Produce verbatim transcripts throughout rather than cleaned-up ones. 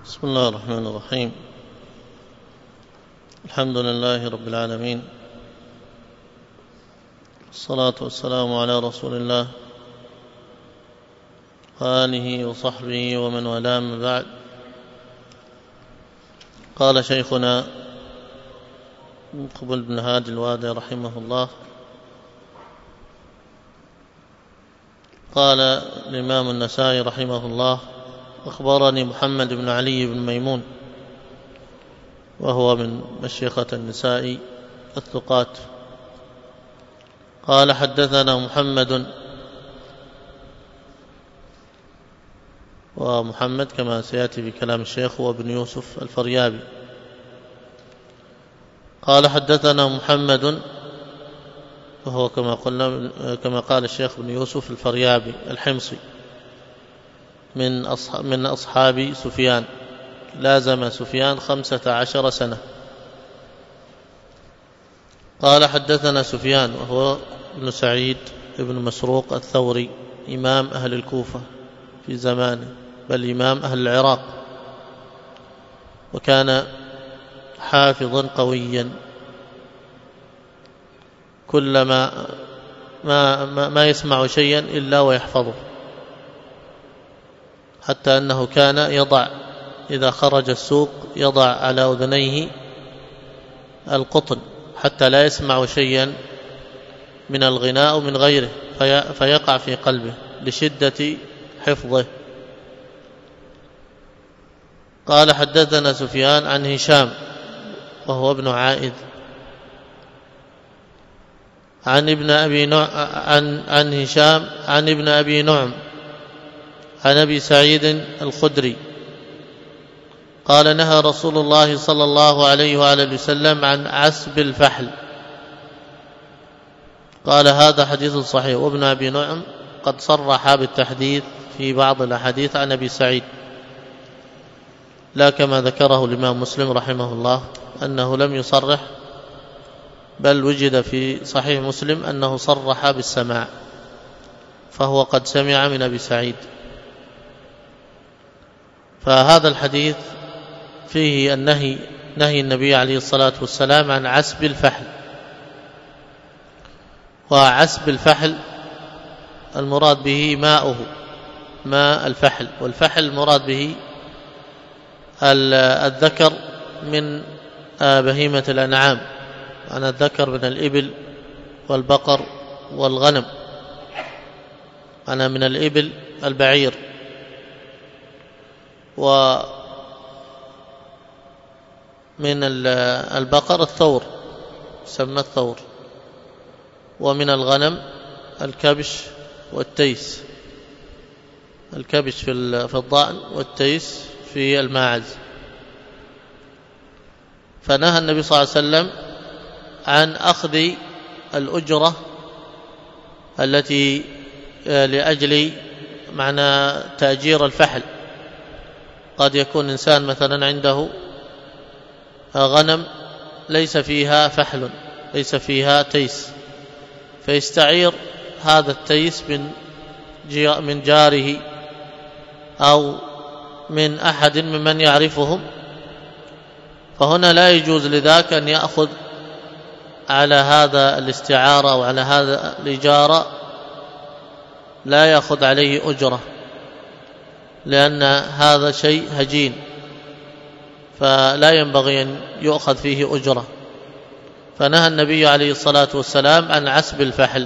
بسم الله الرحمن الرحيم. الحمد لله رب العالمين، والصلاة والسلام على رسول الله وآله وصحبه ومن والاه، أما بعد. قال شيخنا مقبل بن هادي الوادي رحمه الله، قال الإمام النسائي رحمه الله: أخبرني محمد بن علي بن ميمون، وهو من مشيخة النسائي الثقات، قال: حدثنا محمد، ومحمد كما سيأتي بكلام الشيخ هو بن يوسف الفريابي. قال: حدثنا محمد، وهو كما قلنا كما قال الشيخ بن يوسف الفريابي الحمصي من أصحاب, من أصحاب سفيان، لازم سفيان خمسة عشر سنة. قال: حدثنا سفيان، وهو ابن سعيد ابن مسروق الثوري، إمام أهل الكوفة في زمانه، بل إمام أهل العراق، وكان حافظا قويا، كلما ما, ما, ما يسمع شيئا إلا ويحفظه، حتى أنه كان يضع إذا خرج السوق يضع على أذنيه القطن حتى لا يسمع شيئا من الغناء أو من غيره في فيقع في قلبه لشدة حفظه. قال: حدثنا سفيان عن هشام، وهو ابن عائذ، عن ابن أبي نعم عن عن هشام عن ابن أبي نعم عن أبي سعيد الخدري قال: نهى رسول الله صلى الله عليه وآله وسلم عن عسب الفحل. قال: هذا حديث صحيح. وابن أبي نعم قد صرح بالتحديث في بعض الأحاديث عن أبي سعيد، لا كما ذكره الإمام مسلم رحمه الله أنه لم يصرح، بل وجد في صحيح مسلم أنه صرح بالسماع، فهو قد سمع من أبي سعيد. فهذا الحديث فيه النهي نهي النبي عليه الصلاة والسلام عن عسب الفحل. وعسب الفحل المراد به ماؤه، ماء الفحل، والفحل المراد به الذكر من بهيمة الأنعام، أنا الذكر من الإبل والبقر والغنم، أنا من الإبل البعير، ومن البقر الثور سمى الثور، ومن الغنم الكبش والتيس، الكبش في الضأن والتيس في الماعز. فنهى النبي صلى الله عليه وسلم عن أخذ الأجرة التي لأجل معنى تأجير الفحل. قد يكون إنسان مثلا عنده غنم ليس فيها فحل، ليس فيها تيس، فيستعير هذا التيس من من جاره أو من أحد ممن يعرفهم، فهنا لا يجوز لذاك أن يأخذ على هذا الاستعارة أو على هذا الإجارة، لا يأخذ عليه أجرة، لأن هذا شيء هجين، فلا ينبغي أن يؤخذ فيه أجرة. فنهى النبي عليه الصلاة والسلام عن عسب الفحل.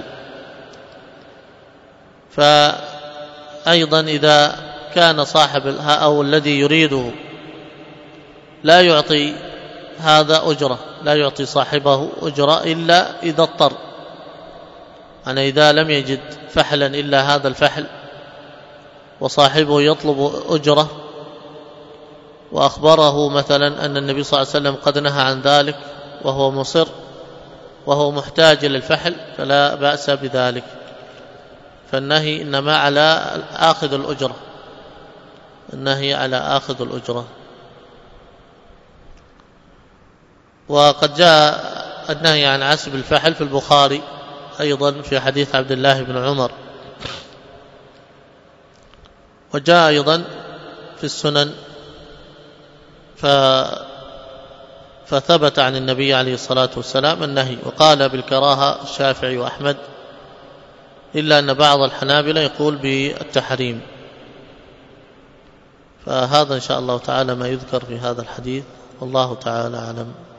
فأيضا إذا كان صاحب أو الذي يريده لا يعطي هذا أجرة، لا يعطي صاحبه أجرة إلا إذا اضطر، أنا إذا لم يجد فحلا إلا هذا الفحل وصاحبه يطلب أجرة، وأخبره مثلا أن النبي صلى الله عليه وسلم قد نهى عن ذلك وهو مصر وهو محتاج للفحل، فلا بأس بذلك. فالنهي إنما على آخذ الأجرة، النهي على آخذ الأجرة. وقد جاء النهي عن عسب الفحل في البخاري أيضا في حديث عبد الله بن عمر، وجاء أيضا في السنن ف فثبت عن النبي عليه الصلاة والسلام النهي، وقال بالكراهة الشافعي وأحمد، إلا أن بعض الحنابلة يقول بالتحريم. فهذا إن شاء الله تعالى ما يذكر في هذا الحديث، والله تعالى أعلم.